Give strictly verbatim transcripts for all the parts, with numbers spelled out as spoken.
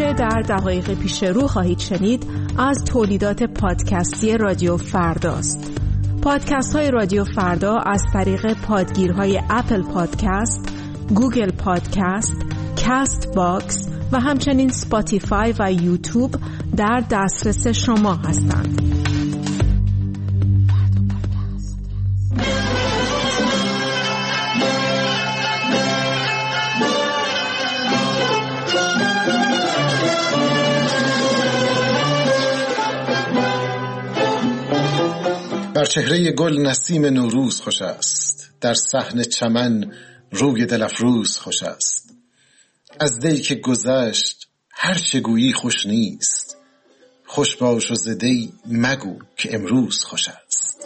که در دقایق پیش رو خواهید شنید از تولیدات پادکستی رادیو فرداست. پادکست های رادیو فردا از طریق پادگیرهای اپل پادکست، گوگل پادکست، کاست باکس و همچنین اسپاتیفای و یوتیوب در دسترس شما هستند. بر چهره گل نسیم نوروز خوش است، در صحن چمن روی دل افروز خوش است. از دی که گذشت هر چه گویی خوش نیست، خوش باش و ز دی مگو که امروز خوش است.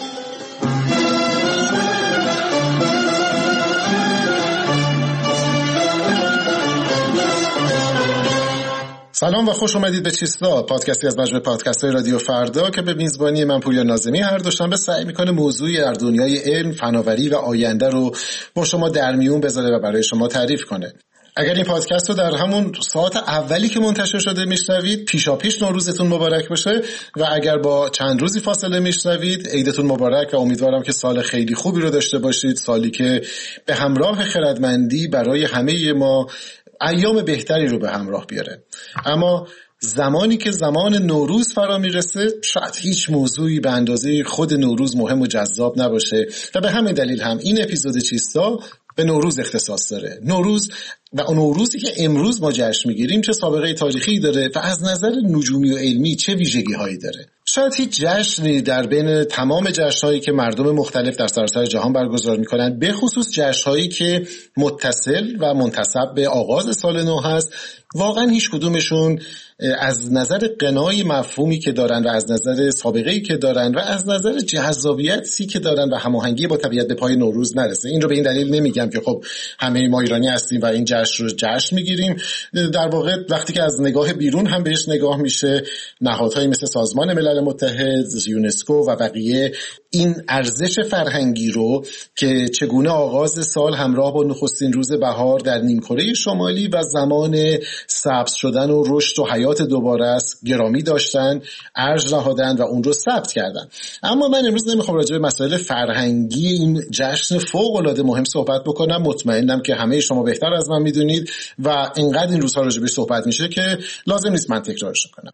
سلام و خوش اومدید به چیستا، پادکستی از مجموعه پادکست‌های رادیو فردا که به میزبانی من پوریا ناظمی هر دوشنبه سعی میکنه موضوعی در دنیای علم، فناوری و آینده رو با شما در میون بذاره و برای شما تعریف کنه. اگر این پادکست رو در همون ساعت اولی که منتشر شده میشنوید، پیشا پیش نوروزتون مبارک باشه، و اگر با چند روزی فاصله میشنوید، عیدتون مبارک و امیدوارم که سال خیلی خوبی رو داشته باشید، سالی که به همراه خردمندی برای همه ما ایام بهتری رو به همراه بیاره. اما زمانی که زمان نوروز فرا میرسه، شاید هیچ موضوعی به اندازه خود نوروز مهم و جذاب نباشه و به همین دلیل هم این اپیزود چیستا به نوروز اختصاص داره. نوروز و اون نوروزی که امروز ما جشن میگیریم چه سابقه تاریخی داره و از نظر نجومی و علمی چه ویژگی هایی داره. شاید هیچ جشنی در بین تمام جشن‌هایی که مردم مختلف در سراسر جهان برگزار می‌کنند، به خصوص جشن‌هایی که متصل و منتسب به آغاز سال نو هست، واقعا هیچ کدومشون از نظر غنای مفهومی که دارن و از نظر سابقه‌ای که دارن و از نظر جذابیتی که دارن و هماهنگی با طبیعت به پای نوروز نرسه. این رو به این دلیل نمیگم که خب همه ما ایرانی هستیم و این جشن رو جشن میگیریم. در واقع وقتی که از نگاه بیرون هم بهش نگاه میشه، نهادهایی مثل سازمان ملل متحد، یونسکو و بقیه این ارزش فرهنگی رو که چگونه آغاز سال همراه با نخستین روز بهار در نیمکره شمالی و زمان سبز شدن و رشد و حیات دوباره است گرامی داشتن، ارج نهادن و اون رو ثبت کردن. اما من امروز نمیخوام راجع به مسائل فرهنگی این جشن فوق العاده مهم صحبت بکنم. مطمئنم که همه شما بهتر از من میدونید و اینقدر این روزها راجع بهش صحبت میشه که لازم نیست من تکرارش کنم.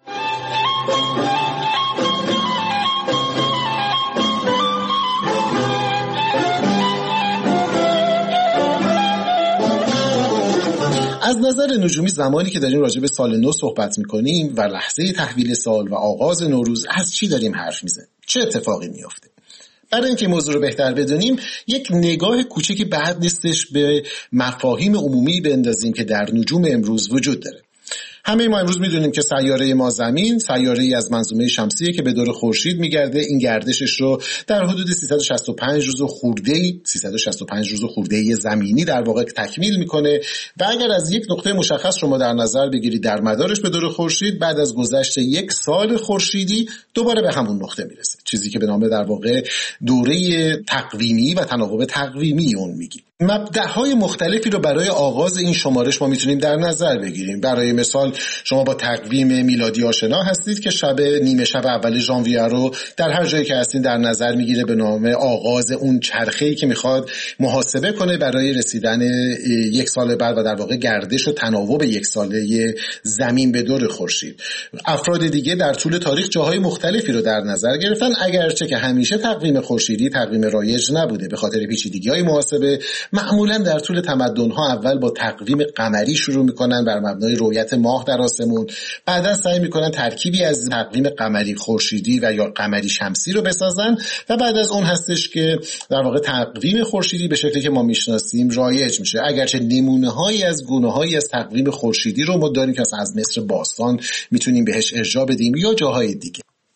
از نظر نجومی زمانی که داریم راجع به سال نو صحبت میکنیم و لحظه تحویل سال و آغاز نوروز، از چی داریم حرف میزنیم؟ چه اتفاقی میفته؟ برای اینکه موضوع رو بهتر بدونیم، یک نگاه کوچکی بعد نیستش به مفاهیم عمومی بندازیم که در نجوم امروز وجود داره. همه ما امروز میدونیم که سیاره ما زمین سیاره‌ای از منظومه شمسیه که به دور خورشید میگرده. این گردشش رو در حدود سیصد و شصت و پنج روز خرده‌ای سیصد و شصت و پنج روز خرده‌ای زمینی در واقع تکمیل میکنه و اگر از یک نقطه مشخص شما در نظر بگیرید در مدارش به دور خورشید، بعد از گذشت یک سال خورشیدی دوباره به همون نقطه میرسه، چیزی که به نام در واقع دوره تقویمی و تناوب تقویمی اون میگیم. مبدأهای مختلفی رو برای آغاز این شمارش ما میتونیم در نظر بگیریم. برای مثال شما با تقویم میلادی آشنا هستید که شب نیمه شب اول ژانویه رو در هر جایی که هستین در نظر میگیره به نام آغاز اون چرخه‌ای که میخواد محاسبه کنه برای رسیدن یک سال بعد و در واقع گردش و تناوب یک ساله زمین به دور خورشید. افراد دیگه در طول تاریخ جاهای مختلفی رو در نظر گرفتن، اگرچه که همیشه تقویم خورشیدی تقویم رایج نبوده به خاطر پیچیدگی‌های محاسبه. معمولا در طول تمدن‌ها اول با تقویم قمری شروع میکنن بر مبنای رؤیت ماه در آسمون، بعدا سعی میکنن ترکیبی از تقویم قمری خورشیدی و یا قمری شمسی رو بسازن و بعد از اون هستش که در واقع تقویم خورشیدی به شکلی که ما میشناسیم رایج میشه. اگرچه نمونه‌هایی از گونه‌هایی از تقویم خورشیدی رو ما داریم که از مصر باستان میتونیم بهش ارجاع بدیم یا جاهای دیگه.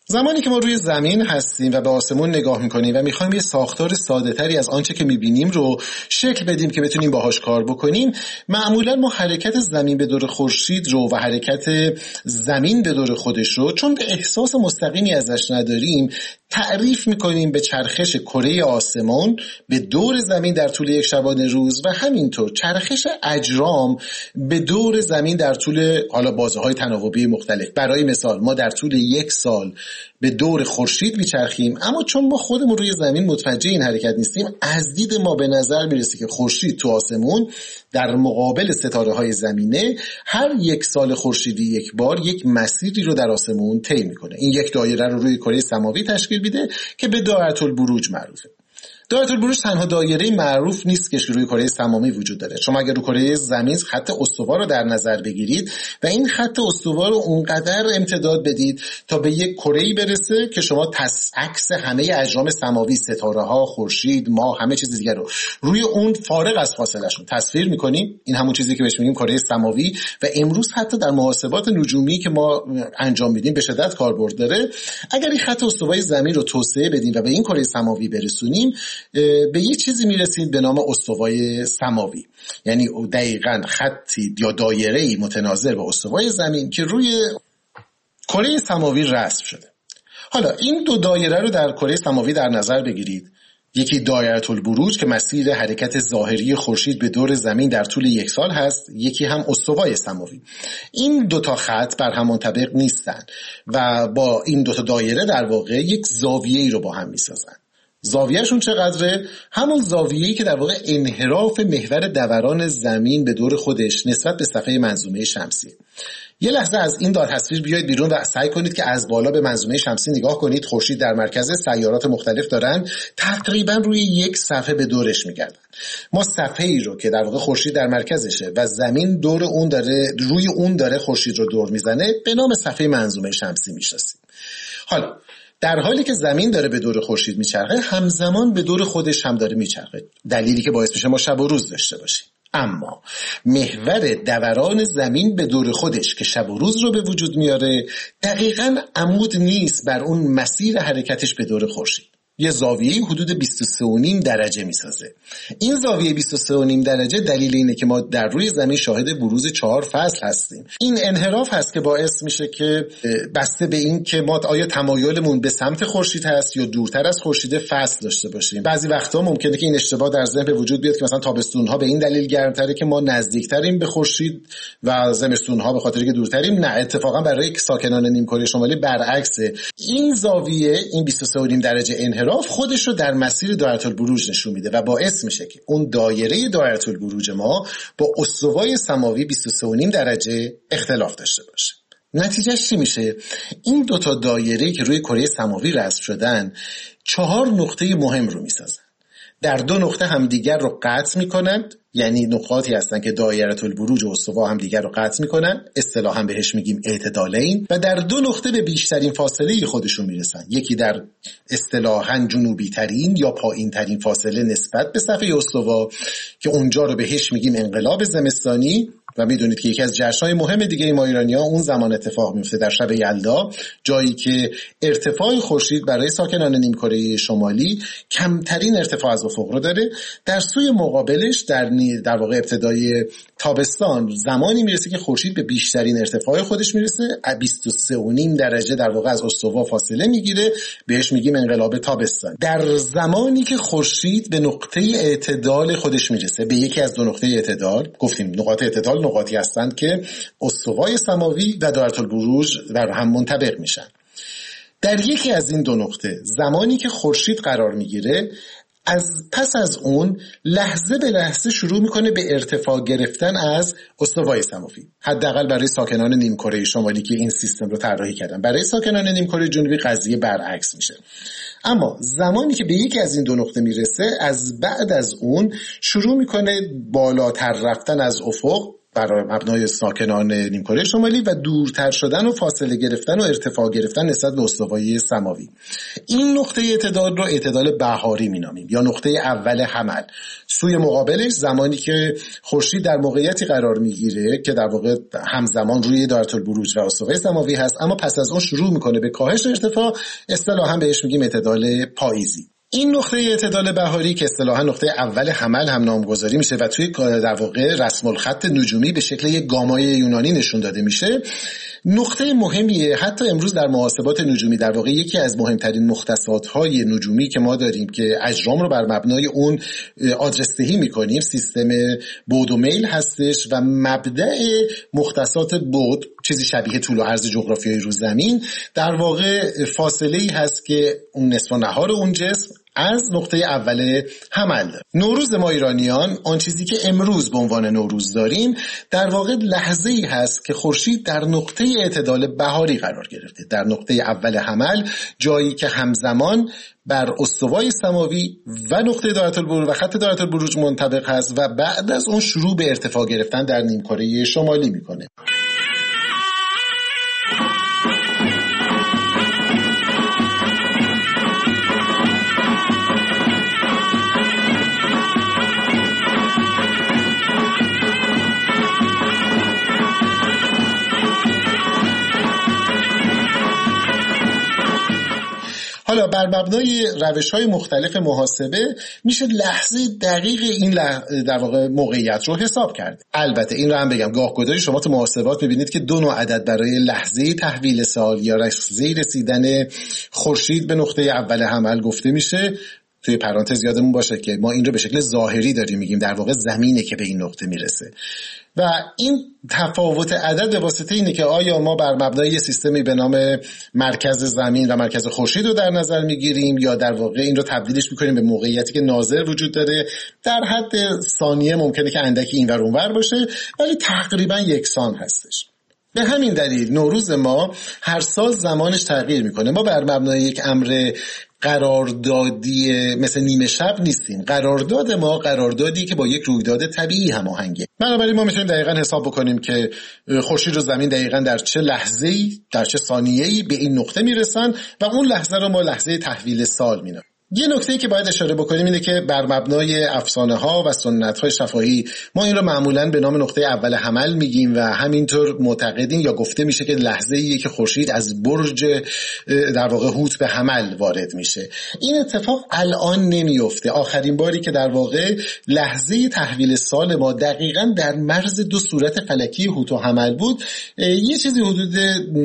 زمانی که ما روی زمین هستیم و به آسمون نگاه میکنیم و میخوایم یه ساختار ساده تری از آنچه که میبینیم رو شکل بدیم که بتونیم باهاش کار بکنیم، معمولا ما حرکت زمین به دور خورشید رو و حرکت زمین به دور خودش رو، چون به احساس مستقیمی ازش نداریم، تعریف میکنیم به چرخش کره آسمان به دور زمین در طول یک شبانه روز و همینطور چرخش اجرام به دور زمین در طول حالا بازه‌های تناوبی مختلف. برای مثال ما در طول یک سال به دور خورشید میچرخیم، اما چون ما خودمون روی زمین متوجه این حرکت نیستیم، از دید ما به نظر میرسه که خورشید تو آسمون در مقابل ستاره‌های زمینه هر یک سال خورشیدی یک بار یک مسیری رو در آسمون طی میکنه. این یک دایره رو روی کره سماوی تشکیل میده که به دایره البروج معروفه. دایره البروج تنها دایره معروف نیست که روی کره سماوی وجود داره. شما اگر روی کره زمین خط استوا رو در نظر بگیرید و این خط استوا رو اونقدر امتداد بدید تا به یک کره‌ای برسه که شما عکس همه اجرام سماوی، ستاره‌ها، خورشید، ماه، همه چیز دیگه رو روی اون فارغ از فاصله‌شون تصویر می‌کنیم. این همون چیزی که بهش میگیم کره سماوی و امروز حتی در محاسبات نجومی که ما انجام میدیم به شدت کاربرد داره. اگر این خط استوای زمین رو توسعه بدیم و به این کره سماوی برسونیم، به یه چیزی میرسید به نام استوای سماوی، یعنی دقیقاً خطی یا دایره‌ای متناظر با استوای زمین که روی کره سماوی رسم شده. حالا این دو دایره رو در کره سماوی در نظر بگیرید. یکی دایره البروج که مسیر حرکت ظاهری خورشید به دور زمین در طول یک سال هست، یکی هم استوای سماوی. این دو تا خط بر هم منطبق نیستن و با این دو تا دایره در واقع یک زاویه‌ای رو با هم میسازن. زاویهشون چقدره؟ همون زاویه‌ای که در واقع انحراف محور دوران زمین به دور خودش نسبت به صفحه منظومه شمسی. یه لحظه از این داد تصویر بیاید بیرون و سعی کنید که از بالا به منظومه شمسی نگاه کنید. خورشید در مرکز، سیارات مختلف دارن تقریبا روی یک صفحه به دورش میگردن. ما صفحه‌ای رو که در واقع خورشید در مرکزشه و زمین دور اون داره، روی اون داره خورشید رو دور میزنه، به نام صفحه منظومه شمسی میشناسیم. حالا در حالی که زمین داره به دور خورشید میچرخه، همزمان به دور خودش هم داره میچرخه، دلیلی که باعث میشه ما شب و روز داشته باشیم. اما محور دوران زمین به دور خودش که شب و روز رو به وجود میاره دقیقاً عمود نیست بر اون مسیر حرکتش به دور خورشید. یه زاویه حدود بیست و سه و نیم درجه میسازه. این زاویه بیست و سه و نیم درجه دلیل اینه که ما در روی زمین شاهد بروز چهار فصل هستیم. این انحراف هست که باعث میشه که بسته به این که ما آیا تمایلمون به سمت خورشید هست یا دورتر از خورشید فصل داشته باشیم. بعضی وقتا ممکنه که این اشتباه در ذهن به وجود بیاد که مثلا تابستون‌ها به این دلیل گرمتره که ما نزدیکتریم به خورشید و زمستون‌ها به خاطر که دورتریم. نه، اتفاقا برای ساکنان نیمکره شمالی برعکسه. این زاویه، این بیست و سه و نیم درجه انحراف خودش رو در مسیر دایره البروج نشون میده و باعث میشه که اون دایره دایره البروج ما با استوای سماوی بیست و سه و نیم درجه اختلاف داشته باشه. نتیجهش چی میشه؟ این دوتا دایره‌ای که روی کره سماوی رسم شدن چهار نقطه مهم رو میسازن. در دو نقطه همدیگر رو قطع میکنند، یعنی نقاطی هستن که دایره البروج و استوا همدیگر رو قطع میکنن، اصطلاحاً بهش میگیم اعتدالین، و در دو نقطه به بیشترین فاصله خودشون میرسن. یکی در اصطلاحاً جنوبی ترین یا پایین ترین فاصله نسبت به صفحه استوا که اونجا رو بهش میگیم انقلاب زمستانی، و میدونید که یکی از جشن‌های مهم دیگه ما ایرانی‌ها اون زمان اتفاق میفته در شب یلدا، جایی که ارتفاع خورشید برای ساکنان نیمکره شمالی کمترین ارتفاع از افق رو داره. در سوی مقابلش در در واقع ابتدای تابستان زمانی میرسه که خورشید به بیشترین ارتفاع خودش میرسه، بیست و سه و نیم درجه در واقع از استوا فاصله میگیره، بهش میگیم انقلاب تابستان. در زمانی که خورشید به نقطه اعتدال خودش میرسه، به یکی از دو نقطه اعتدال، گفتیم نقاط اعتدال نقاطی هستند که استوای سماوی و دایره البروج در هم منطبق میشن. در یکی از این دو نقطه زمانی که خورشید قرار میگیره، از پس از اون لحظه به لحظه شروع میکنه به ارتفاع گرفتن از استوای سماوی. حداقل برای ساکنان نیمکره شمالی که این سیستم رو طراحی کردن. برای ساکنان نیمکره جنوبی قضیه برعکس میشه. اما زمانی که به یکی از این دو نقطه میرسه، از بعد از اون شروع میکنه بالاتر رفتن از افق برای مبنای ساکنان نیمکره شمالی و دورتر شدن و فاصله گرفتن و ارتفاع گرفتن نسبت به استوایی سماوی. این نقطه اعتدال رو اعتدال بهاری مینامیم یا نقطه اول حمل. سوی مقابلش زمانی که خورشید در موقعیتی قرار میگیره که در واقع همزمان روی دایره البروج و استوای سماوی هست، اما پس از اون شروع میکنه به کاهش ارتفاع، اصطلاحاً بهش میگیم اعتدال پاییزی. این نقطه اعتدال بهاری که اصطلاحاً نقطه اول حمل هم نامگذاری میشه و توی در واقع رسم الخط نجومی به شکل یک گامای یونانی نشون داده میشه، نقطه مهمیه. حتی امروز در محاسبات نجومی در واقع یکی از مهمترین مختصات‌های نجومی که ما داریم که اجرام رو بر مبنای اون آدرس دهی می‌کنیم، سیستم بعد و میل هستش و مبدأ مختصات بعد، چیزی شبیه طول و عرض جغرافیایی رو زمین، در واقع فاصله‌ای هست که اون نصف و نهار اون جسم از نقطه اول حمل. نوروز ما ایرانیان، آن چیزی که امروز به عنوان نوروز داریم، در واقع لحظه‌ای هست که خورشید در نقطه اعتدال بهاری قرار گرفته، در نقطه اول حمل، جایی که همزمان بر استوای سماوی و نقطه دایره البروج و خط دایره البروج منطبق هست و بعد از اون شروع به ارتفاع گرفتن در نیمکره شمالی میکنه. حالا بر مبنای روش‌های مختلف محاسبه میشه لحظه دقیق این لح... در واقع موقعیت رو حساب کرد. البته این رو هم بگم، گاه‌گداری شما تو محاسبات می‌بینید که دو نوع عدد برای لحظه تحویل سال یا لحظه رسیدن خورشید به نقطه اول حمل گفته میشه. توی پرانتز یادمون باشه که ما این رو به شکل ظاهری داریم میگیم، در واقع زمینه که به این نقطه میرسه و این تفاوت عدد به واسطه اینه که آیا ما بر مبنای یه سیستمی به نام مرکز زمین و مرکز خورشید رو در نظر میگیریم یا در واقع این رو تبدیلش میکنیم به موقعیتی که ناظر وجود داره. در حد ثانیه ممکنه که اندکی اینور اونور باشه ولی تقریبا یکسان هستش. به همین دلیل نوروز ما هر سال زمانش تغییر میکنه. ما بر مبنای یک امر قراردادی مثل نیمه شب نیستیم. قرارداد ما قراردادی که با یک رویداد طبیعی هماهنگه. بنابراین ما میتونیم دقیقاً حساب بکنیم که خورشید و زمین دقیقاً در چه لحظه‌ای، در چه ثانیه‌ای به این نقطه میرسن و اون لحظه رو ما لحظه تحویل سال مینامیم. یه نکته‌ای که باید اشاره بکنیم اینه که بر مبنای افسانه‌ها و سنت‌های شفاهی ما این رو معمولاً به نام نقطه اول حمل میگیم و همینطور معتقدیم یا گفته میشه که لحظه‌ایه که خورشید از برج در واقع هوت به حمل وارد میشه. این اتفاق الان نمیفته. آخرین باری که در واقع لحظه تحویل سال ما دقیقاً در مرز دو صورت فلکی هوت و حمل بود، یه چیزی حدود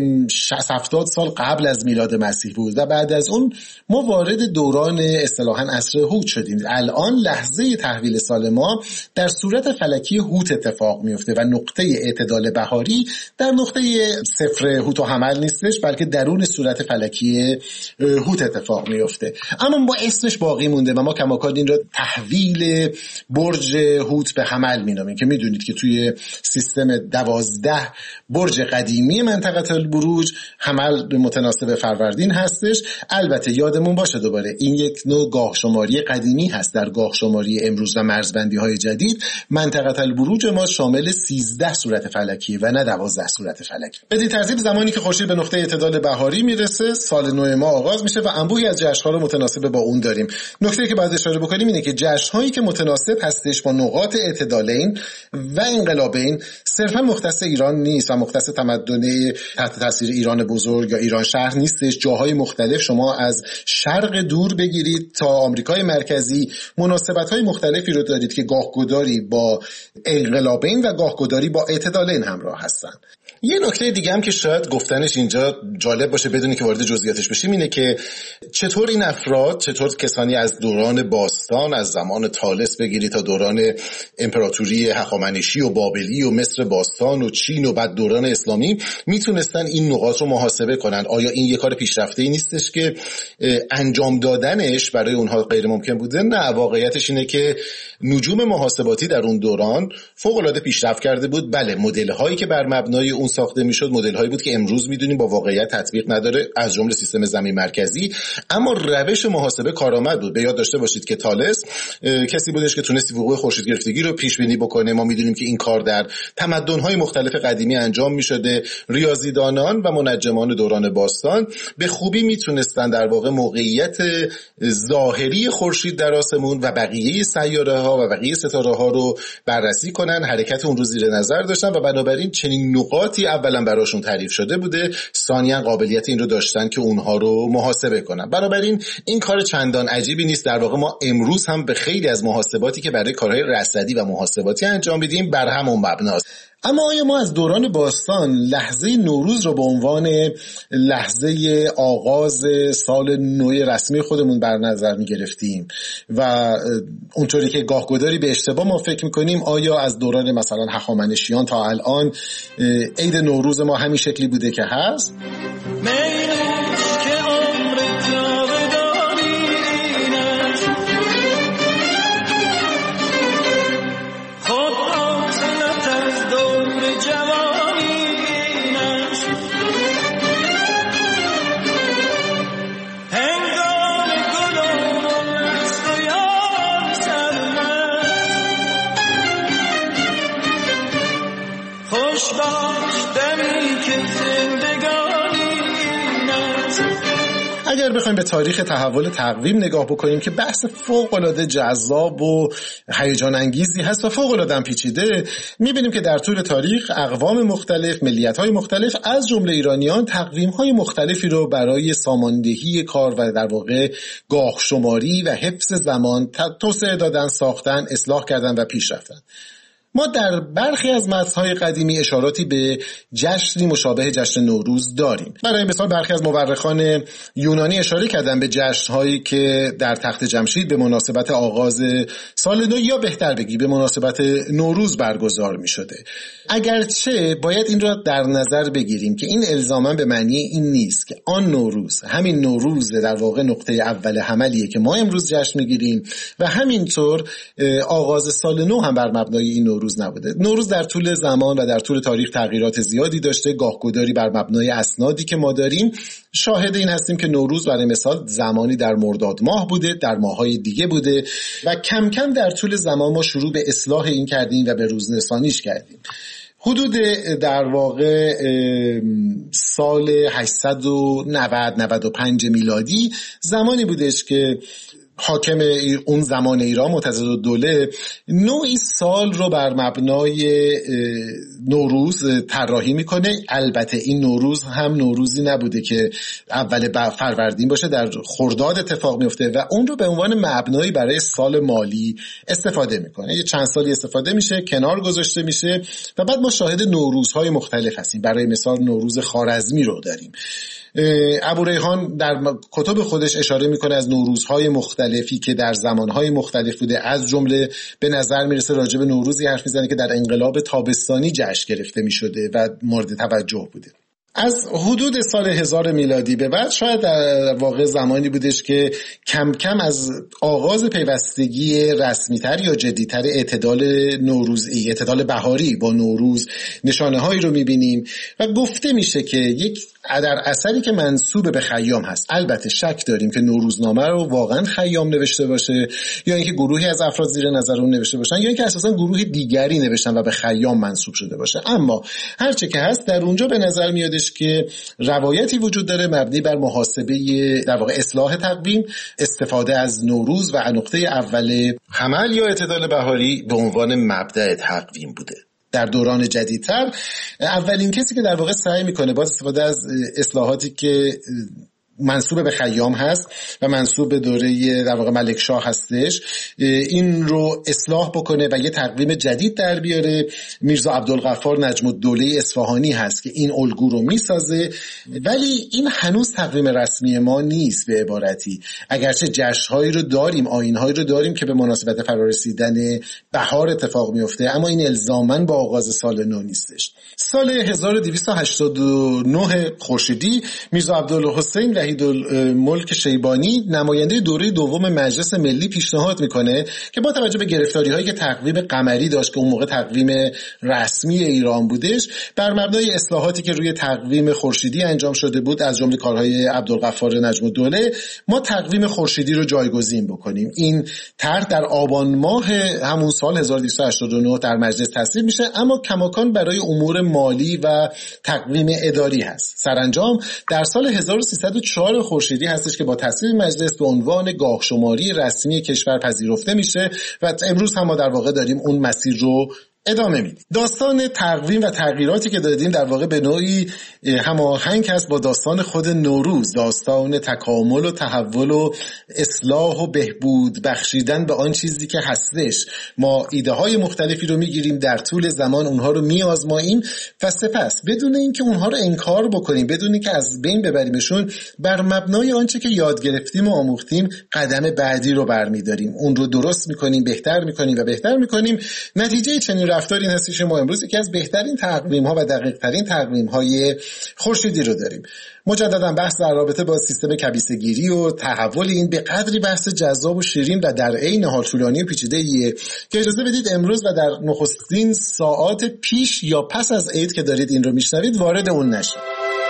شصت هفتاد سال قبل از میلاد مسیح بود و بعد از اون ما وارد دوران اصطلاحاً عصر هوت شدیم. الان لحظه تحویل سال ما در صورت فلکی هوت اتفاق میفته و نقطه اعتدال بهاری در نقطه صفر هوت و حمل نیستش، بلکه درون صورت فلکی هوت اتفاق میفته. اما با اسمش باقی مونده و ما کماکان این را تحویل برج هوت به حمل مینامیم که میدونید که توی سیستم دوازده برج قدیمی منطقه البروج حمل متناسب فروردین هستش. البته یادمون باشه دوباره این یک نوع گاه شماری قدیمی هست. در گاه شماری امروز و مرزبندی های جدید منطقه البروج ما شامل سیزده صورت فلکی و نه دوازده صورت فلکی. به این ترتیب زمانی که خورشید به نقطه اعتدال بهاری میرسه سال نو ما آغاز میشه و انبوهی از جشن‌ها رو متناسب با اون داریم. نکته‌ای که باید اشاره بکنیم اینه که جشن‌هایی که متناسب هستش با نقاط اعتدالین و انقلابین صرفا مختص ایران نیست و مختص تمدن تحت تاثیر ایران بزرگ یا ایران شهر نیستش. جاهای مختلف شما از شرق دور بگیرید تا آمریکای مرکزی مناسبت‌های مختلفی رو دارید که گاهگداری با انقلابین و گاهگداری با اعتدالین همراه هستن. یه نکته دیگه هم که شاید گفتنش اینجا جالب باشه بدونی که وارد جزئیاتش بشیم اینه که چطور این افراد، چطور کسانی از دوران باستان، از زمان طالس بگیری تا دوران امپراتوری هخامنشی و بابلی و مصر باستان و چین و بعد دوران اسلامی میتونستن این نقاط رو محاسبه کنن. آیا این یه کار پیشرفته‌ای نیستش که انجام دادنش برای اونها غیر ممکن بوده؟ نه، واقعیتش اینه که نجوم محاسباتی در اون دوران فوق‌العاده پیشرفت کرده بود. بله، مدل‌هایی که بر مبنای اون ساخته میشد مدل هایی بود که امروز میدونیم با واقعیت تطبیق نداره، از جمله سیستم زمین مرکزی. اما روش محاسبه کارآمد بود. به یاد داشته باشید که تالس کسی بودش که تونست وقوع خورشید گرفتگی رو پیش بینی بکنه. ما میدونیم که این کار در تمدن های مختلف قدیمی انجام میشده. ریاضیدانان و منجمان دوران باستان به خوبی میتونستن در واقع موقعیت ظاهری خورشید در آسمون و بقیه سیاره ها و بقیه ستاره ها رو بررسی کنن، حرکت اون رو زیر نظر داشتن و بنابراین چنین نقاطی اولا براشون تعریف شده بوده، ثانیا قابلیت این رو داشتن که اونها رو محاسبه کنن. بنابراین این کار چندان عجیبی نیست. در واقع ما امروز هم به خیلی از محاسباتی که برای کارهای رصدی و محاسباتی انجام میدیم بر همون مبناست. اما آیا ما از دوران باستان لحظه نوروز رو به عنوان لحظه آغاز سال نو رسمی خودمون بر نظر می گرفتیم و اونطوری که گاهگداری به اشتباه ما فکر می کنیم آیا از دوران مثلا هخامنشیان تا الان عید نوروز ما همین شکلی بوده که هست؟ اگر بخوایم به تاریخ تحول تقویم نگاه بکنیم که بحث فوق‌العاده جذاب و هیجان انگیزی هست و فوق‌العاده پیچیده، می‌بینیم که در طول تاریخ اقوام مختلف، ملیت‌های مختلف از جمله ایرانیان تقویم‌های مختلفی رو برای ساماندهی کار و در واقع گاهشماری و حفظ زمان توسعه دادن، ساختن، اصلاح کردن و پیش رفتن. ما در برخی از متن‌های قدیمی اشاراتی به جشنی مشابه جشن نوروز داریم. برای مثال برخی از مورخان یونانی اشاره کردن به جشن‌هایی که در تخت جمشید به مناسبت آغاز سال نو یا بهتر بگی به مناسبت نوروز برگزار می‌شده. اگرچه باید این را در نظر بگیریم که این الزاماً به معنی این نیست که آن نوروز، همین نوروز در واقع نقطه اول حملیه که ما امروز جشن می‌گیریم و همینطور آغاز سال نو هم بر مبنای این نوروز نبوده. نوروز در طول زمان و در طول تاریخ تغییرات زیادی داشته. گاهگداری بر مبنای اسنادی که ما داریم شاهد این هستیم که نوروز برای مثال زمانی در مرداد ماه بوده، در ماه‌های دیگه بوده و کم کم در طول زمان ما شروع به اصلاح این کردیم و به روزنسانیش کردیم. حدود در واقع سال هشتصد و نود نود و پنج میلادی زمانی بودش که حاکم اون زمان ایران معتضدالدوله نوعی سال رو بر مبنای نوروز طراحی میکنه. البته این نوروز هم نوروزی نبوده که اول فروردین باشه، در خرداد اتفاق میفته و اون رو به عنوان مبنایی برای سال مالی استفاده میکنه. یه چند سالی استفاده میشه، کنار گذاشته میشه و بعد ما شاهد نوروزهای مختلف هستیم. برای مثال نوروز خوارزمی رو داریم. ابوریحان در کتب خودش اشاره میکنه از نوروزهای مختلفی که در زمانهای مختلف بوده، از جمله به نظر میرسه راجع به نوروزی حرف میزنه که در انقلاب تابستانی جشن گرفته میشده و مورد توجه بوده. از حدود سال هزار میلادی به بعد شاید در واقع زمانی بودش که کم کم از آغاز پیوستگی رسمیتر یا جدیتر اعتدال نوروزی، اعتدال بهاری با نوروز نشانه هایی رو میبینیم و گفته میشه که یک در اثری که منسوب به خیام هست. البته شک داریم که نوروزنامه رو واقعا خیام نوشته باشه یا اینکه گروهی از افراد زیر نظر اون نوشته باشن یا اینکه اساسا گروه دیگری نوشتن و به خیام منسوب شده باشه. اما هر چه که هست در اونجا به نظر میادش که روایتی وجود داره مبنی بر محاسبه در واقع اصلاح تقویم، استفاده از نوروز و نقطه اول حمل یا اعتدال بهاری به عنوان مبدأ تقویم بوده. در دوران جدیدتر اولین کسی که در واقع سعی میکنه با استفاده از اصلاحاتی که منسوب به خیام هست و منسوب به دوره در واقع ملکشاه هستش این رو اصلاح بکنه و یه تقویم جدید در بیاره، میرزا عبدالغفار نجم الدوله اصفهانی هست که این الگو رو میسازه. ولی این هنوز تقویم رسمی ما نیست. به عبارتی اگرچه جشن‌هایی رو داریم، آیین‌هایی رو داریم که به مناسبت فرارسیدن بهار اتفاق میفته، اما این الزاماً با آغاز سال نو نیستش. سال هزار و دویست و هشتاد و نه خورشیدی میرزا عبدالحسین وحیدالملک شیبانی نماینده دوره دوم مجلس ملی پیشنهاد میکنه که با توجه به گرفتاری هایی که تقویم قمری داشت که اون موقع تقویم رسمی ایران بودش، بر مبنای اصلاحاتی که روی تقویم خورشیدی انجام شده بود از جمله کارهای عبدالغفار نجم الدوله، ما تقویم خورشیدی رو جایگزین بکنیم. این طرح در آبان ماه همون سال هزار و دویست و هشتاد و نه در مجلس تصویب میشه، اما کماکان برای امور مالی و تقویم اداری هست. سرانجام در سال هزار و سیصد و چهار خورشیدی هستش که با تصویب مجلس به عنوان گاه شماری رسمی کشور پذیرفته میشه و امروز هم ما در واقع داریم اون مسیر رو ادامه میدیم. داستان تقویم و تغییراتی که دادیم در واقع به نوعی هماهنگ هست با داستان خود نوروز، داستان تکامل و تحول و اصلاح و بهبود بخشیدن به آن چیزی که هستش. ما ایده های مختلفی رو میگیریم، در طول زمان اونها رو میآزماییم و سپس بدون اینکه اونها رو انکار بکنیم، بدون اینکه از بین ببریمشون، بر مبنای آنچه که یاد گرفتیم و آموختیم قدم بعدی رو برمیداریم، اون رو درست میکنیم، بهتر میکنیم و بهتر میکنیم. نتیجه چنین رفتار این هستش که ما امروز یکی از بهترین تقویم ها و دقیق ترین تقویم های خورشیدی رو داریم. مجددا بحث در رابطه با سیستم کبیسه‌گیری و تحول این به قدری بحث جذاب و شیرین و در عین حال طولانی و پیچیده‌ایه که اجازه بدید امروز و در نخستین ساعات پیش یا پس از عید که دارید این رو میشنوید وارد اون نشید.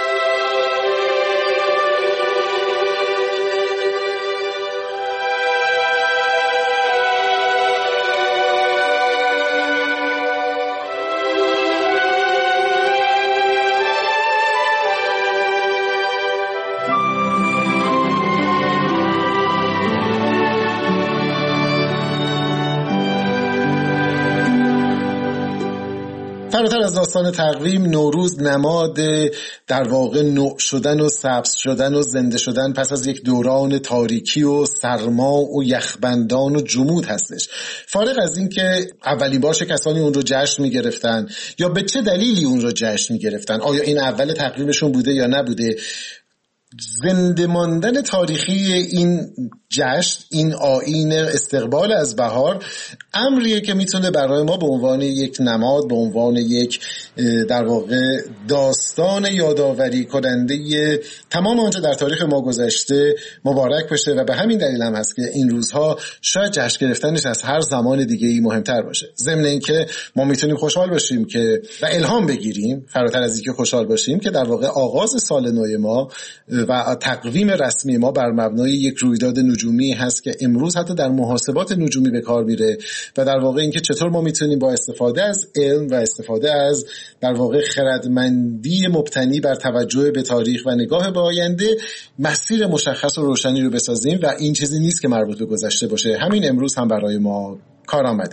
فراتر از داستان تقویم، نوروز نماد در واقع نو شدن و سبز شدن و زنده شدن پس از یک دوران تاریکی و سرما و یخبندان و جمود هستش. فارغ از این که اولین بار کسانی اون رو جشن می‌گرفتن یا به چه دلیلی اون رو جشن می‌گرفتن، آیا این اول تقویمشون بوده یا نبوده، زنده ماندن تاریخی این جشن، این آیین استقبال از بهار، امریه که میتونه برای ما به عنوان یک نماد، به عنوان یک در واقع داستان یادآوری کننده تمام آنچه در تاریخ ما گذشته مبارک بشه و به همین دلیل هم هست که این روزها شاید جشن گرفتنش از هر زمان دیگه‌ای مهمتر باشه. ضمن اینکه ما میتونیم خوشحال باشیم که و الهام بگیریم، فراتر از اینکه خوشحال باشیم، که در واقع آغاز سال نو ما و تقویم رسمی ما بر مبنای یک رویداد نجومی هست که امروز حتی در محاسبات نجومی به کار میره و در واقع اینکه چطور ما میتونیم با استفاده از علم و استفاده از در واقع خردمندی مبتنی بر توجه به تاریخ و نگاه به آینده مسیر مشخص و روشنی رو بسازیم و این چیزی نیست که مربوط به گذشته باشه. همین امروز هم برای ما کار آمده.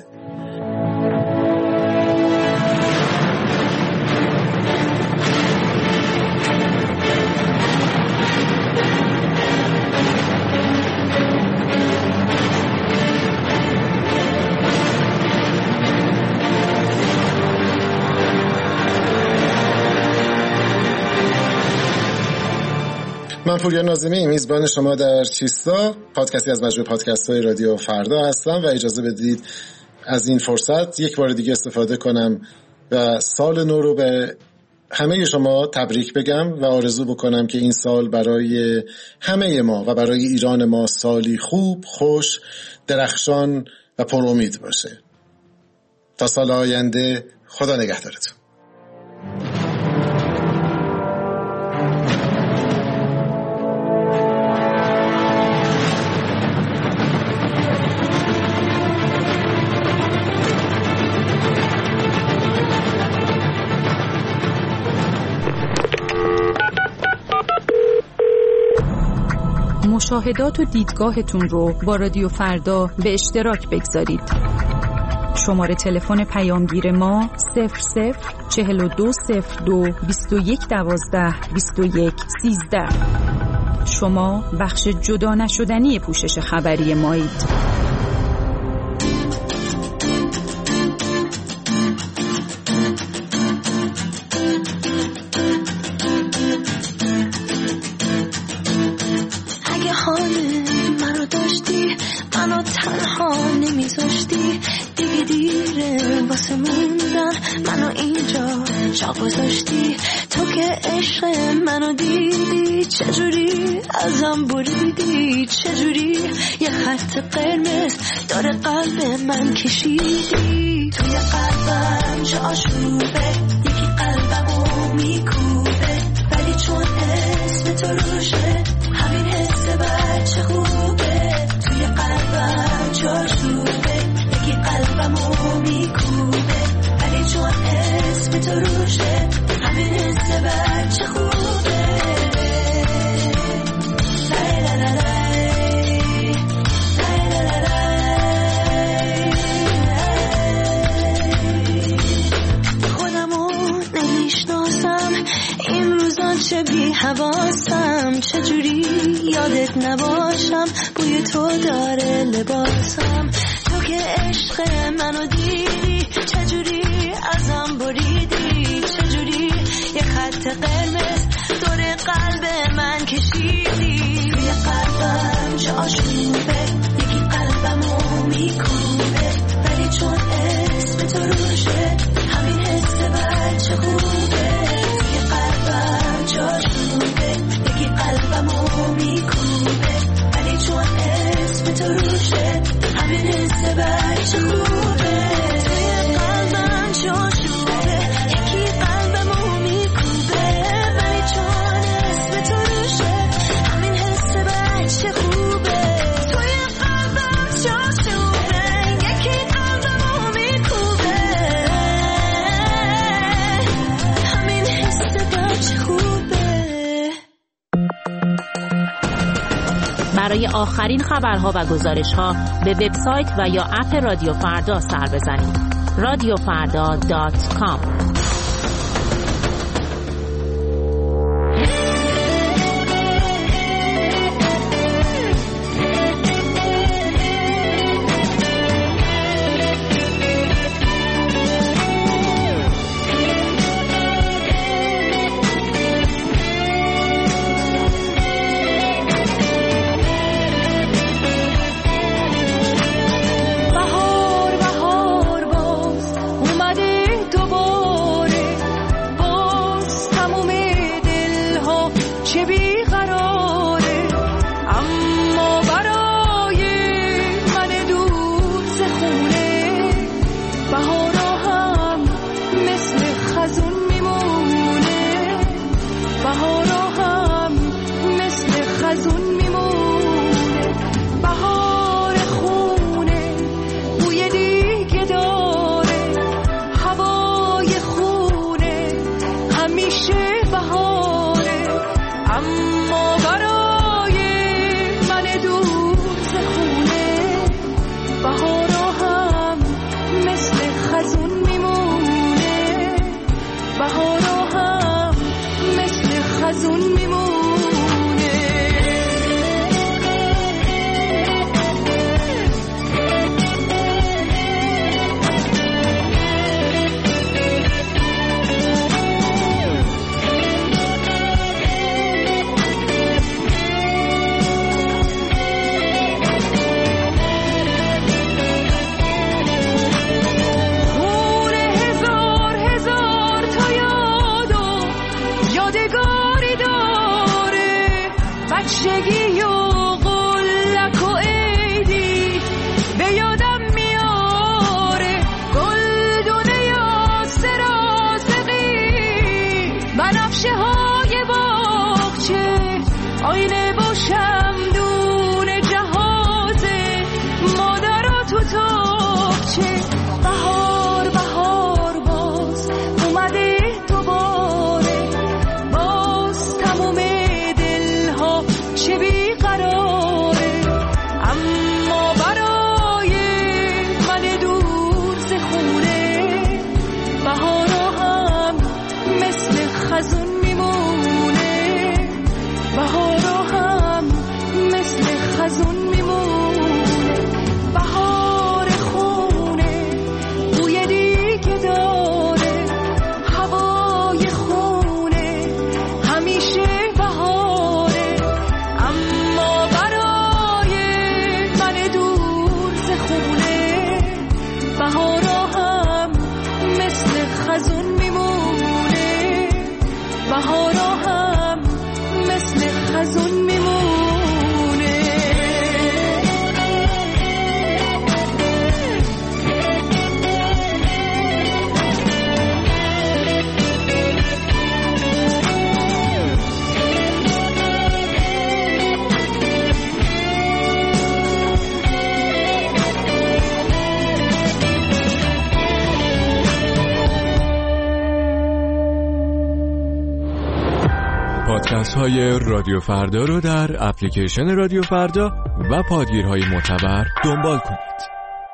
من پوریا ناظمی، میزبان شما در چیستا، پادکستی از مجموعه پادکست‌های رادیو فردا هستم و اجازه بدید از این فرصت یک بار دیگه استفاده کنم و سال نو رو به همه شما تبریک بگم و آرزو بکنم که این سال برای همه ما و برای ایران ما سالی خوب، خوش، درخشان و پر امید باشه. تا سال آینده، خدا نگهدارتون. مشاهدات و دیدگاهتون رو با رادیو فردا به اشتراک بگذارید. شماره تلفن پیامگیر ما صفر صفر چهل و دو صفر دو بیست و یک دوازده بیست و یک سیزده. شما بخش جدا نشدنی پوشش خبری مایید. جا گذاشتی تو که عشق منو دیدی، چجوری ازم بریدی، چجوری یه خط قرمز داره قلب من کشیدی. توی قلبم جا آشوبه، یکی قلبمو میکوبه، ولی چون اسم تو روشه همین حس بچه خوبه. توی قلبم جا آشوبه، یکی قلبمو میکوبه، ولی چون اسم تو روشه همین حس بچه خوبه. لای لای لای لای لای لای. خودمو نمیشناسم این روزا، چه بی حواسم، چجوری یادت نباشم، بوی تو داره لباسم. تو که عشق منو دیدی، چجوری ازم بریدی، چجوری یه خط قرمز دور قلب من کشیدی. توی قلبم جا آشوبه، یکی قلبمو میکوبه، ولی چون اسم تو روشه همین حس بچه خوبه. توی قلبم جا آشوبه، یکی قلبمو میکوبه، ولی چون اسم تو روشه همین حس بچه خوبه. توی قلبم جا آشوبه، یکی قلبمو میکوبه، ولی چون اسم تو روشه همین حس بچه خوبه. توی قلبم جا آشوبه، یکی قلبمو میکوبه، همین حس بچه خوبه. برای آخرین خبرها و گزارش‌ها به وبسایت و یا اپ رادیو فردا سر بزنید. رادیو فردا دات کام. بهار بهار باز اومدی تو باز بهارا هم مثل خزون میمونه. پادکست های رادیو فردا رو در اپلیکیشن رادیو فردا و پادگیرهای معتبر دنبال کنید.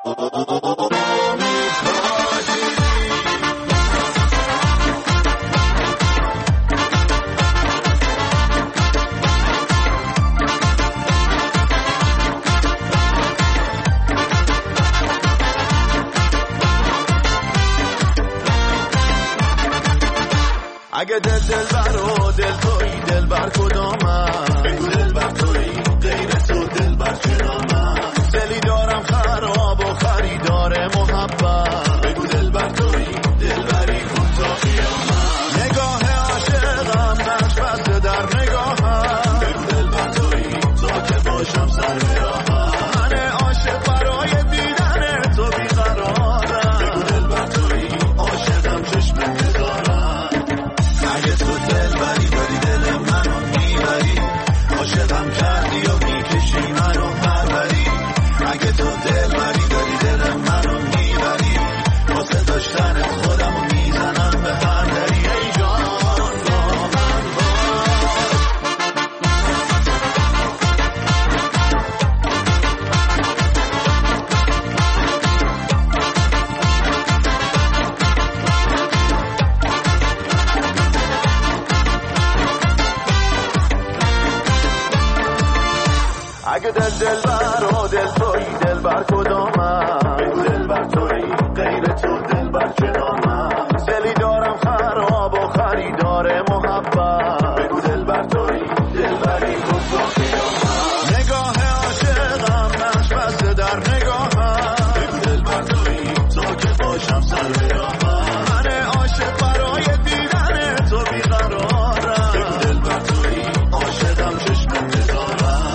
اگه دل دل بر و دل توی دل بر کدامم، بگو دل بر توی غیر تو دل بر کنامم. دلی دارم خراب و خریدار محبت، بگو دل بر توی دل بری کن تا قیامت. نگاه عاشقم نقش بسته در نگاهم، بگو دل بر توی تا که باشم سر راهم. من عاشق برای دیدن تو بیقرارم، بگو دل بر توی عاشقم چشم انتظارم. اگه تو دل بری بری دل منو میبری، عاشقم کردی و میکشی منو پروری. اگه تو دل بری بری دل منو میبری، واسه داشتن خودمو میزنم به هر دری. ای جان با من اگه دل دل بر و دل توی دل بر کدامم، بگو دل بر توی غیر تو دل بر کنامم. دلی دارم خراب و خریدار محبت، بگو دل بر توی دل بری کن تا قیامت. نگاه عاشقم نقش بسته در نگاهم، بگو دل بر توی تا که باشم سر راهم. من عاشق برای دیدن تو بیقرارم، بگو دل بر توی عاشقم چشم انتظارم.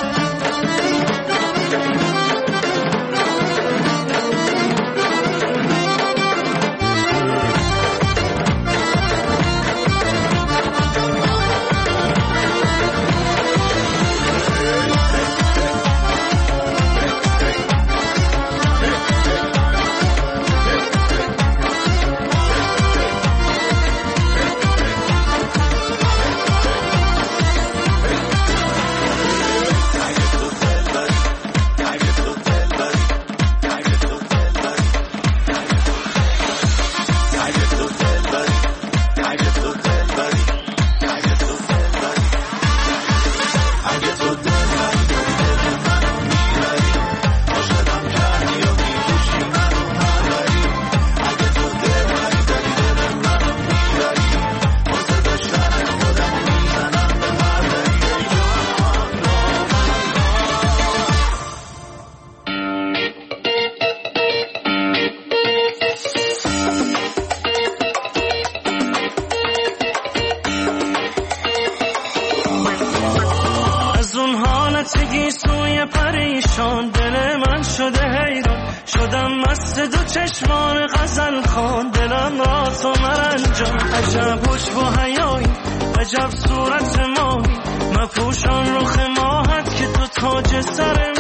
تگی سوی پریشان دل من شده حیران، شدم مست دو چشمان غزل خان، دلم را تو مرنجان. عجب خوش با حیایی، عجب صورت ماهی، مپوشان رخ ماهت که تو تاج سر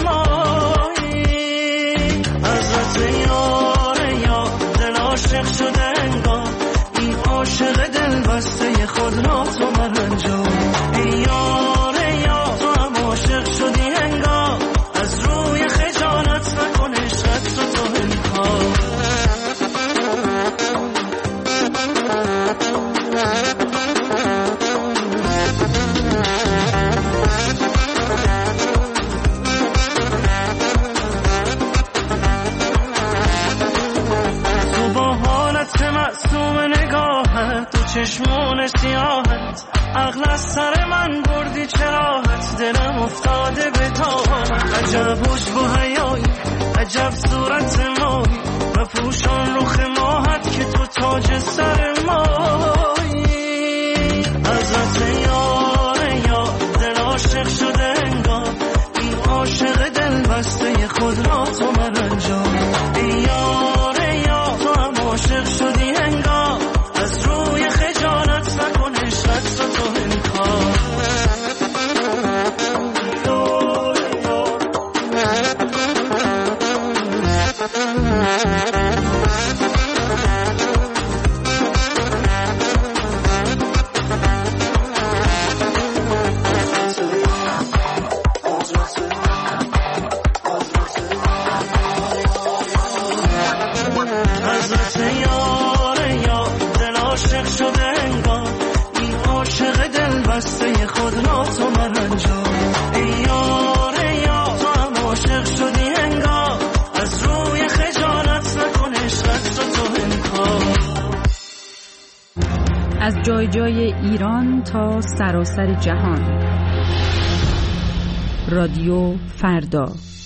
ماهی. حضرت یار یا دل عاشق شده انگار، این عاشق دل بسته خود را تو مرنجان. ای یار یا تو هم عاشق شدی انگار، از روی خجالت نکن عشقت تو تو انکار. تو با حالت معصوم نگاهت، تو چشمون سیاهت، عقل از سر من بردی چراحت، دلم افتاده به تاهت. عجب خوش با حیایی، عجب صورت ماهی، و پوشان رخ ماهت که تو تاج سر ماهی. جای جای ایران تا سراسر جهان. رادیو فردا.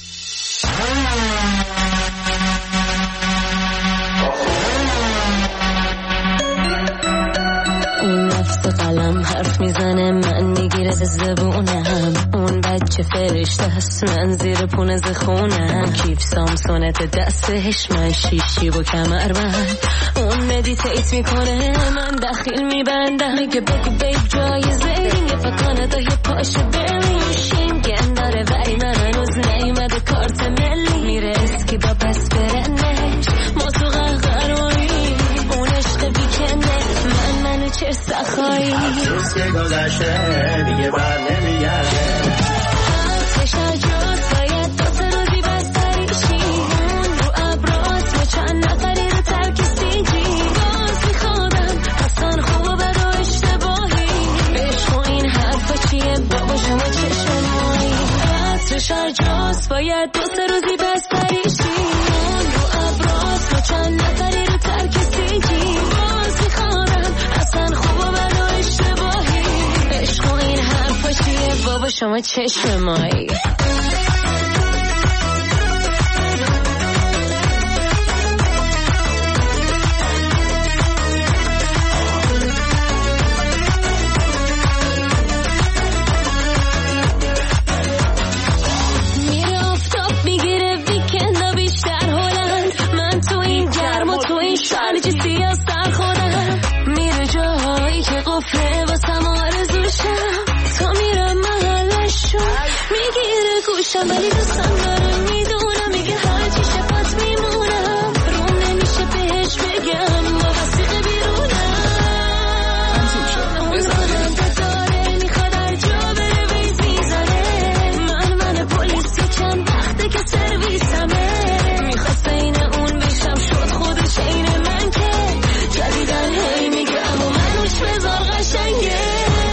اون نفس قلم حرف میزنه، من میگیره زبونم. اون بچه فرشته هست، من زیر پونز خونم. کیف سامسونت دستش، من شیشی و کمربند. اون مدیتیت میکنه، من دخیل میبندم. میگه بگو بیب جایزه یه فکانه دا یه پاش بریم. شینگن داره ولی من هنوز نیمده کارت ملی. میره اسکی با پس برنش، ما تو قهقرونی. اون عشق بیکنه، من منو چه سخایی. افسوس که گذشته دیگه بر نمیگرده. آتش جاست باید دو سه روزی بستریشی. اون رو ابراز و چند نفری رو ترک سیجی. باز میخوادم اصلا خوب و بد و اشتباهی. عشق و این حرفا چیه بابا شما چشم مایی. آتش جاست باید دو سه روزی بستریشی. اون رو ابراز و چند نفری رو ترک سیجی. باز میخوادم اصلا خوب و بد و اشتباهی. عشق و این حرفا چیه بابا شما چشم مایی. میره آفتاب میگیره ویکند و بیشتر هلند. من تو این گرم و تو این شرج سیاستر خودم. میره جاهایی که قفله واسم آرزوشم. تا میرم محلشو میگیره گوشم، ولی دوستم داره میدونم. میگه هرچی شفت میمونم. روم نمیشه بهش بگم با وسیقه بیرونم. اون زنده داره میخواد هر جا بره ویز میزنه. من من پلیس که چند وقته که سرویسمه. میخواست این اون بشم شد خودش این من که جدیدن هی میگه اما منوش بذار قشنگه.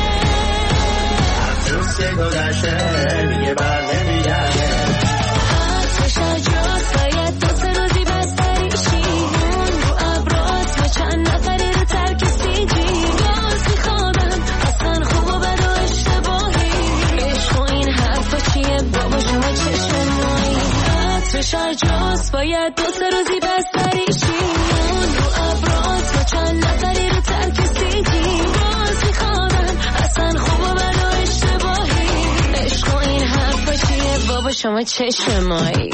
افسوس گذشته دیگه بر نمیگرده. آتش جاست باید دو سه روزی بستریشی. اون رو ابراز و چند نفری رو ترک سیجی. باز میخوادم اصلا خوب و بد و اشتباهی. عشق و این حرفا چیه بابا شما چشم مایی. آتش جاست باید دو سه روزی بستریشی. اون رو ابراز و چند نفری رو ترک سیجی. باز میخوادم اصلا خوب و بد و اشتباهی. عشق و این حرفا چیه بابا شما چشم مایی.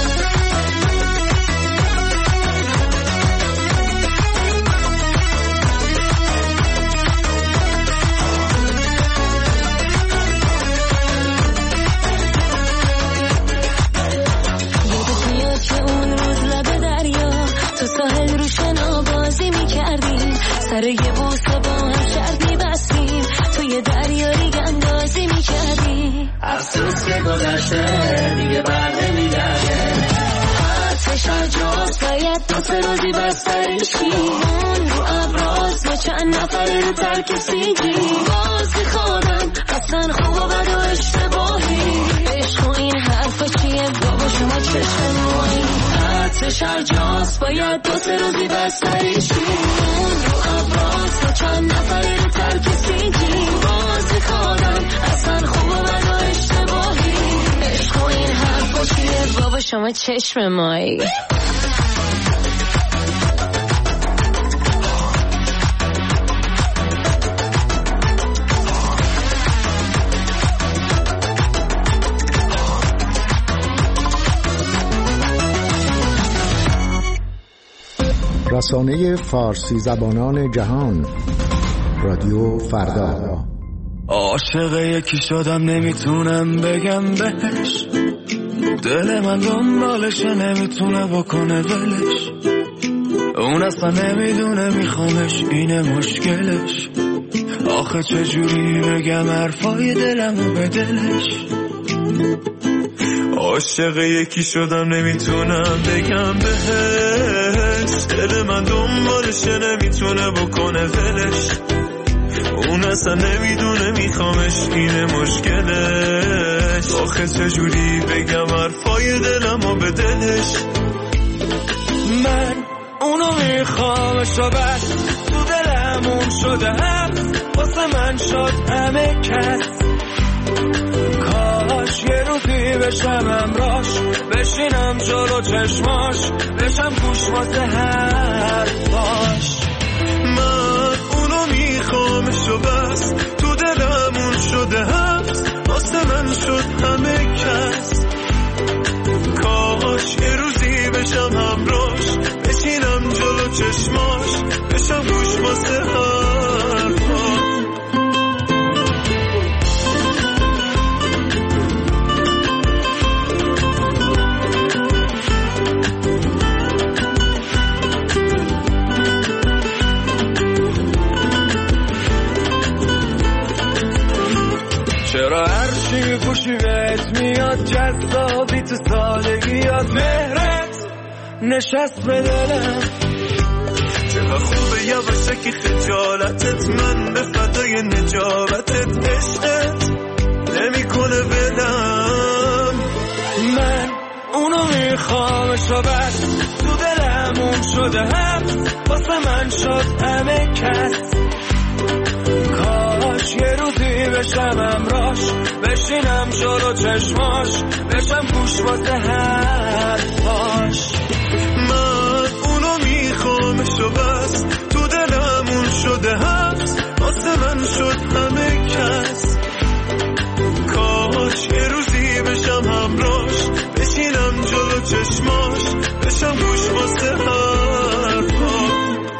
یادت میاد که اون روز لب دریا تو ساحل رو شنا بازی میکردیم. سر یه بوسه با هم شرطی بستیم. توی دریا ریگ اندازی میکردیم. افسوس که گذشته دیگه بر نمیگرده. آتش جاست باید دو سه روزی بستریشی. اون رو ابراز و چند نفری رو ترک سیجی. باز میخوادم اصلا خوب و بد و اشتباهی. عشق و این حرفا چیه بابا شما چشم مایی. آتش جاست باید دو سه روزی بستریشی. اون رو ابراز و چند نفری رو ترک سیجی. باز میخوادم اصلا خوب و بد و اشتباهی. عشق و این حرفا چیه بابا شما چشم مایی. رسانه فارسی زبانان جهان. رادیو فردا. عاشق یکی شدم نمیتونم بگم بهش. دل من دنبالشه نمیتونه بکنه ولش. اون اصلا نمیدونه میخوامش اینه مشکلش. آخه چجوری بگم حرفای دلمو به دلش. عاشق یکی شدم نمیتونم بگم بهش. دل من دنبالشه نمیتونه بکنه ولش. اون اصلا نمیدونه میخوامش اینه مشکلش. آخه چجوری بگم حرفای دلمو به دلش. من اونو میخوامش و بس تو دلم دلمون شده هم واسه من شد همه کس. کاش یه روزی بشم امراش، بشینم جلو چشماش، بشم گوش واسه حرفاش. من اونو میخوامشو بس، تو دلمون شده هست واسه من شد همه کس. کاش یه روزی بشم همراش، بشینم جلو چشماش، بشم گوش واسه حرفاش. چرا هرچی خوشی بهت میاد جذابی تو سالگیات، مهرت نشست به دلم. چقدر خوبه یواشکی خجالتت، من به فدای نجابتت، عشقت نمی کنه بلم. من اونو میخوامشو بس، تو دلمون شده هم واسه من شد همه کس. کاش یه روزی بشم امراش، بشینم جلو چشماش، بشم گوش واسه حرفاش. من اونو میخوامشو بس، تو دلمون شده هست واسه من شد همه کس. کاش یه روزی بشم همراش، بشینم جلو چشماش، بشم گوش واسه حرفاش.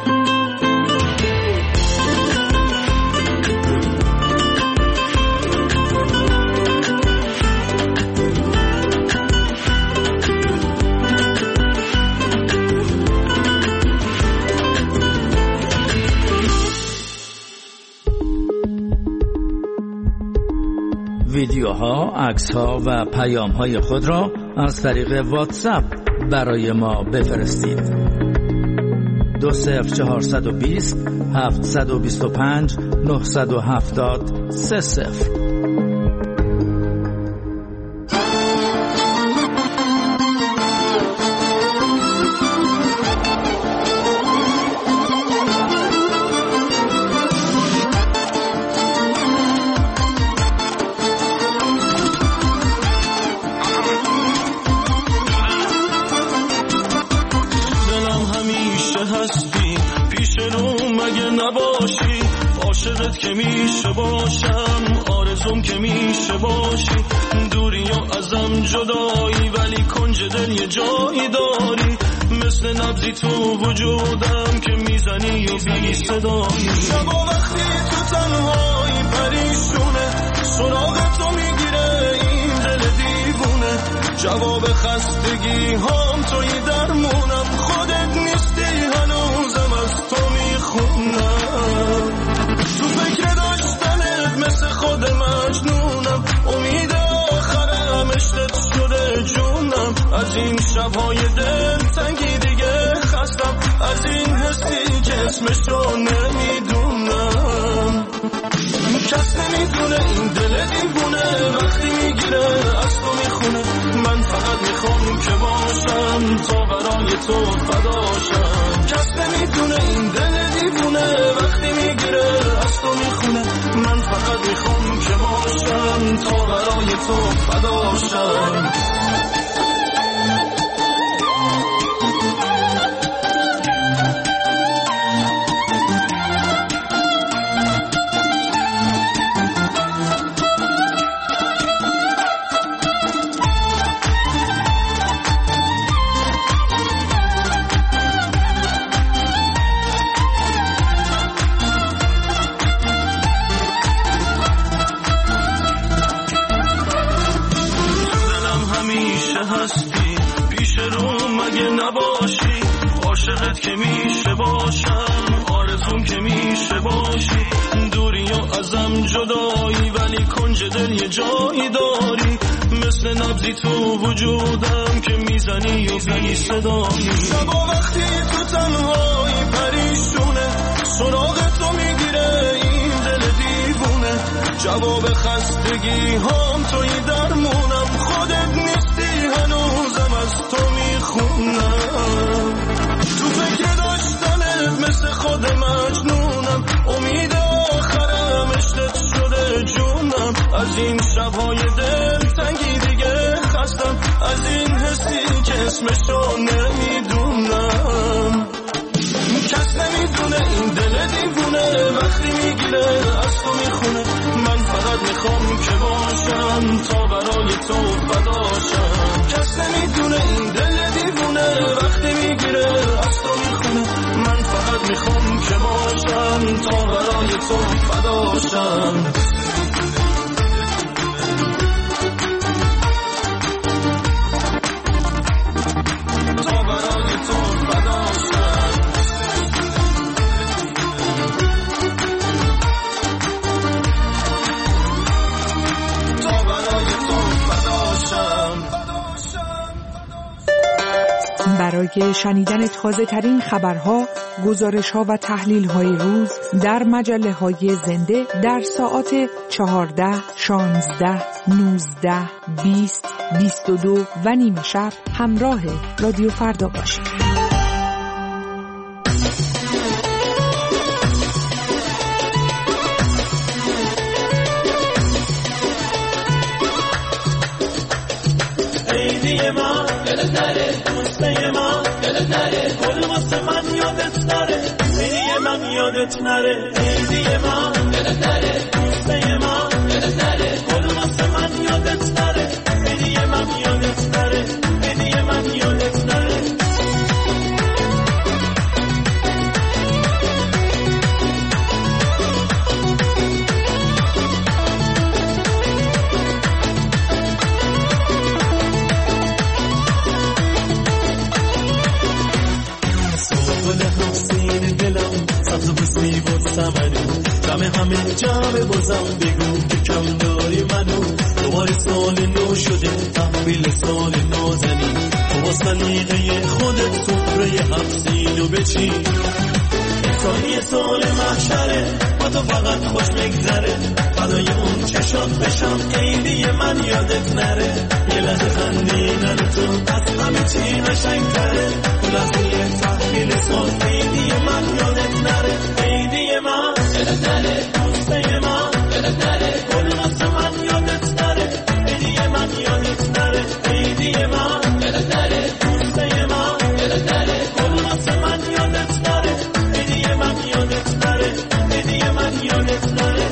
ویدیوها، عکس‌ها و پیام‌های خود را از طریق واتساپ برای ما بفرستید. دو صفر چهارصد و بیست هفتصد و بیست و پنج نهصد و هفتاد سه صفر. که میشه باشم، آرزوم که میشه باشی، دوری و ازم جدایی ولی کنج دل یه جایی داری، مثل نبضی تو وجودم که میزنی و بی صدایی. شبا وقتی تو تنهایی پریشونه، سراغ تو میگیره این دل دیوونه، جواب خستگی هم توی درمونم، خودت نیستی هنوزم از تو میخونم. تو فکر داشتنت مثل خود مجنونم، امید آخرم عشقت شده جونم، از این شبهای دل تنگی دیگه خستم، از این حسی که اسمشو نمیدونم. کس نمیدونه این دل دیوونه وقتی میگیره از تو میخونه، من فقط میخوام که باشم تا برای تو فداشم. کس نمیدونه این دل دیوونه وقتی میگیره از تو میخونه، من فقط میخوام که باشم تا برای تو فداشم. عاشقت که میشه باشم، آرزوم که میشه باشی، دوری و ازم جدایی ولی کنج دل یه جایی داری، مثل نبضی تو وجودم که میزنی و بی صدایی. شبا وقتی تو تنهایی پریشونه، سراغ تو میگیره این دل دیوونه، جواب خستگی هم توی درمونم، خودت نیستی هنوزم از تو میخونم. تو فکر داشتنت مثل خود مجنونم، اسمشو نمیدونم. کس نمیدونه این دل دیوونه وقتی میگیره از تو میخونه. من فقط میخوام که باشم تا برای تو فداشم. کس نمیدونه این دل دیوونه وقتی میگیره از تو میخونه. من فقط میخوام که باشم تا برای تو فداشم. برای شنیدن تازه ترین خبرها، گزارش ها و تحلیل های روز در مجله های زنده در ساعات چهارده، شانزده، نوزده، بیست، بیست و دو و نیمه شب همراه رادیو فردا باشید. عیدی ما دلت نره، دوسته ما دلت نره، گل واسه من یادت نره. عیدی من یادت نره، عیدی ما دلت نره، دوسته ما دلت نره، گل واسه من یادت نره. عیدی من یادت نره، عیدی من یادت نره. جمع همه جمع بازم بگو که کم داری منو. دوباره سال نو شده تحویل سال نازنی. تو با سلیقه خودت سفره هفسینو بچین. سالی سال محشره با تو فقط خوش بگذره. فدای اون چشات بشم عیدی من یادت نره. یه لحظه خندیدن تو از همه چی قشنگ‌تره. تو لحظه تحویل سال عیدی من یادت نره. عیدی من دلت نره، دوسته ما دلت نره، گل واسه من یادت نره. عیدی من یادت نره، عیدی من دلت نره، دوسته ما دلت نره، گل واسه من یادت نره. عیدی من یادت نره، عیدی من یادت نره.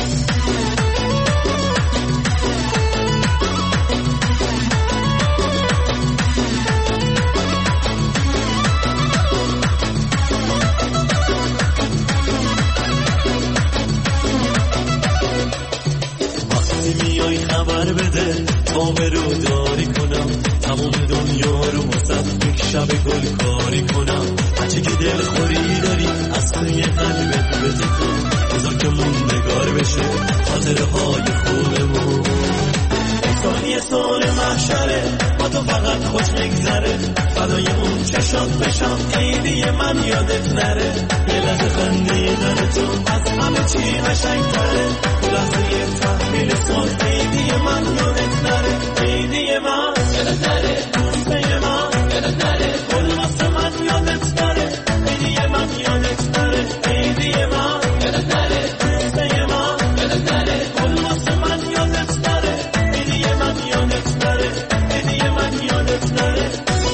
خبر بده تا برو داری کنم. تمام دنیا رو واسه یک شب گل کاری کنم. هرچی که دل خوری داری از توی قلبت بده کن. بذار که موندگار بشه خاطره های خوبمون. سالی سال محشره با تو فقط خوش بگذره. فدای اون چشات بشم عیدی من یادت نره. یه لحظه خندیدن تو از همه چی قشنگ‌تره. تو لحظه تحویل سال عیدی من یادت نره. عیدی من یادت نره، دوسته ما یادت نره، گل واسه من یادت نره. عیدی من یادت نره، عیدی من یادت نره، دوسته ما یادت نره، گل واسه من یادت نره. عیدی من یادت نره، عیدی من یادت نره.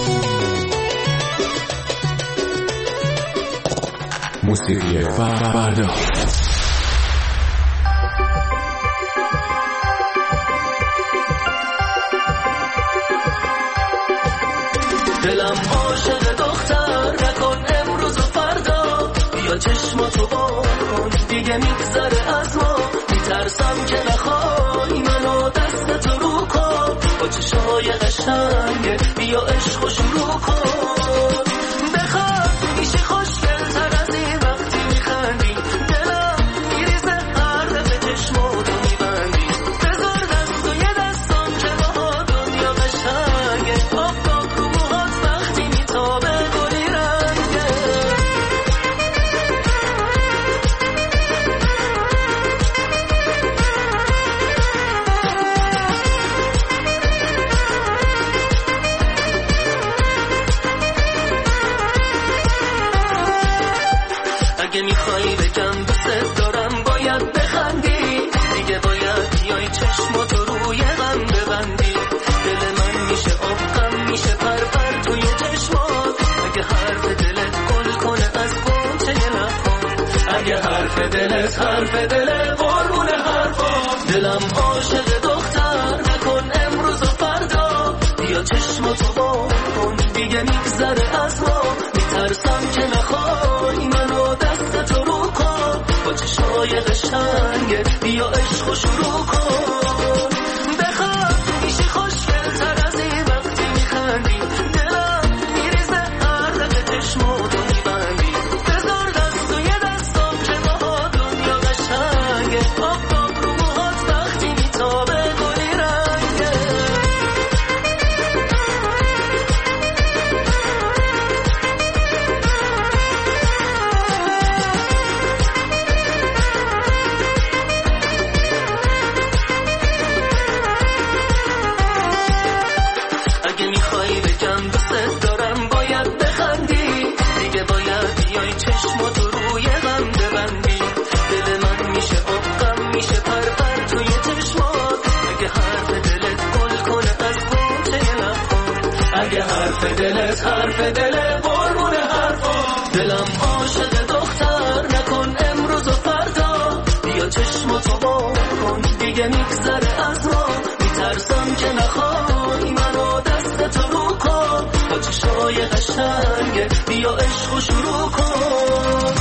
موسیقی فردا. دلم عاشق دختر نکن امروز و فردا. بیا چشماتو با کن دیگه میگذره از ما. میترسم که نخوای منو دستتو رو کن. با چشمای قشنگه بیا عشقو شروع کن. بخواد میشه خوشگل‌تر از این وقتی میخندی. دلم میریزه هر دفعه چشماتو میبندی. بذار دست و یه دستم که با دنیا قشنگه. آب پاک رو موهات وقتی میتابه گلی رنگه. دلت حرف دل قربون حرفا دلم عاشق دختر نکن امروز و فردا بیا چشماتو با کن دیگه میگذره از ما میترسم که نخوای منو دستتو رو کن با چشمای قشنگه بیا عشقو شروع کن بخواد میشی خوشگل‌تر از این وقتی میخندی دلم میریزه هر دقیقه چشماتو میبندی بذار دست و یه دستم که با دنیا قشنگه آفتاب رو موهات وقتی میتابه گلی رنگه اگه میخوایی بگم دوست دارم باید بخندی دیگه باید بیای چشماتو روی غم ببندی دل من میشه آب غم میشه پرپر توی چشمات اگه حرف دلت گل کنه از گوشه لبات اگه حرف دلت حرف دل قربون حرفا دلم عاشق دختر نکن امروز و فردا بیا چشماتو با کن دیگه میگذره از ما میترسم که نخوای منو دستتو رو کن با چشمای قشنگه بیا عشقو شروع کن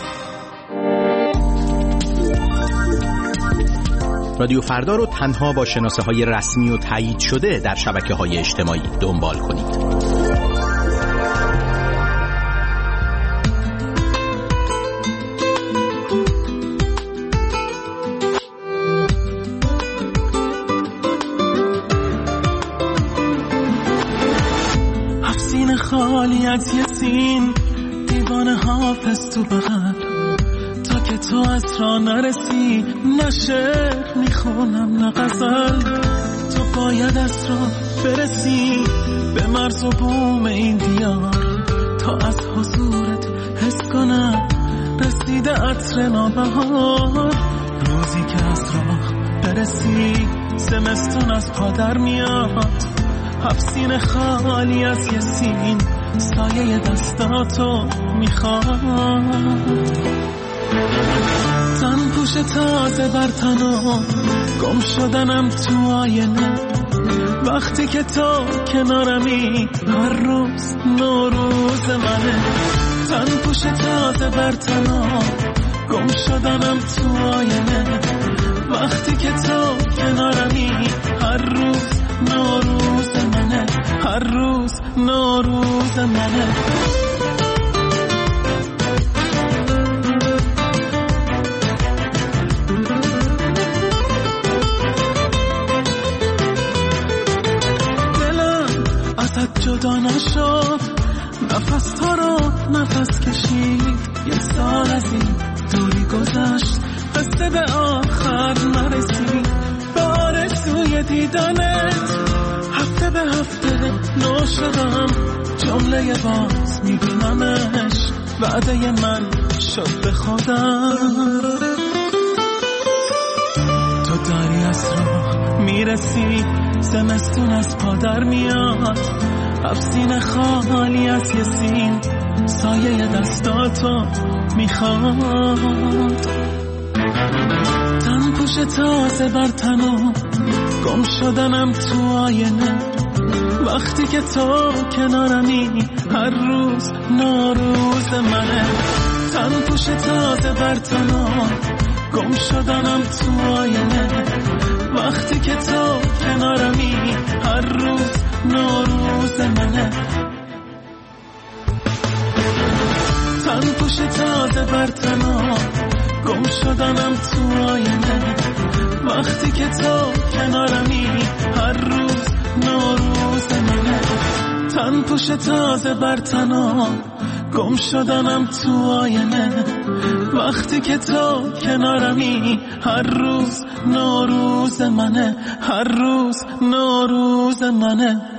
رادیو فردا رو تنها با شناسه های رسمی و تایید شده در شبکه های اجتماعی دنبال کنید. افسین خالی از یه سین دیوانه حافظ تو بغل تا که تو از را نرسی نه شعر میخونم نه غزل تو باید از را برسی به مرز و بوم این دیار تا از حضورت حس کنم رسیده عطر نوبهار روزی که از راه برسی زمستون از پا در میاد افسین خالی از یه سین سایه دستاتو میخواد تن پوش تازه بر تنم گم شدنم تو آینه وقتی که تو کنارمی هر روز نوروز منه تن پوش تازه بر تنم گم شدنم تو آینه وقتی که تو کنارمی هر روز نوروز منه هر روز نوروز منه دلم ازت جدا نشد نفس تو رو نفس کشید یه سال از این دوری گذشت قصه به آخر نرسید به آرزوی دیدنت هفته به هفته نو شدم جمله باز میبینمش وعده من شد به خودم تو داری از راه میرسی زمستون از پا در میاد افسین خالی از یه سین سایه دستاتو میخواد تن پوش تازه بر تنم گم شدنم تو آینه وقتی که تو کنارمی هر روز نوروز منه تن پوش تازه بر تنم گم شدنم تو آینه وقتی که تو کنارمی هر روز نوروز منه تن پوش تازه بر تنم گم شدنم تو آینه وقتی که تو کنارمی هر روز نوروز منه تن پوش تازه بر تنم گم شدنم تو آینه وقتی که تو کنارمی هر روز نوروز منه هر روز نوروز منه